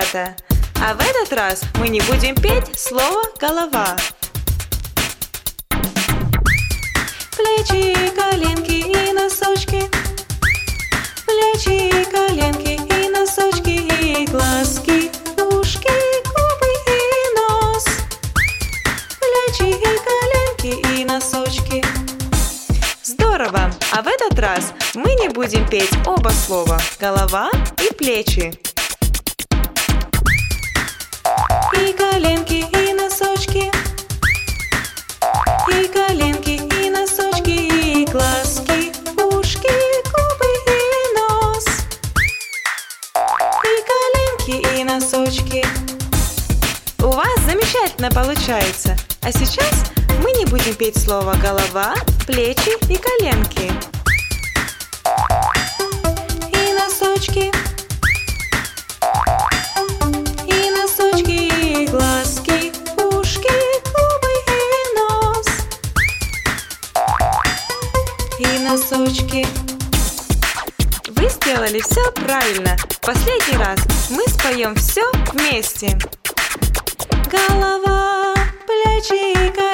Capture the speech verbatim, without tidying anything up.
ребята! А в этот раз мы не будем петь слово «голова». Плечи, коленки и носочки, плечи, коленки и носочки, и глазки, ушки, губы и нос. Плечи, коленки и носочки. Здорово! А в этот раз мы не будем петь оба слова «голова» и «плечи». И коленки, и носочки, и коленки, и носочки, и глазки, ушки, губы и нос. И коленки, и носочки. У вас замечательно получается. А сейчас мы не будем петь слово «голова», «плечи» и «коленки». И носочки, и носочки, и глазки, ушки, губы и нос. И носочки. Вы сделали все правильно. В последний раз мы споем все вместе. Голова, плечи и коленки.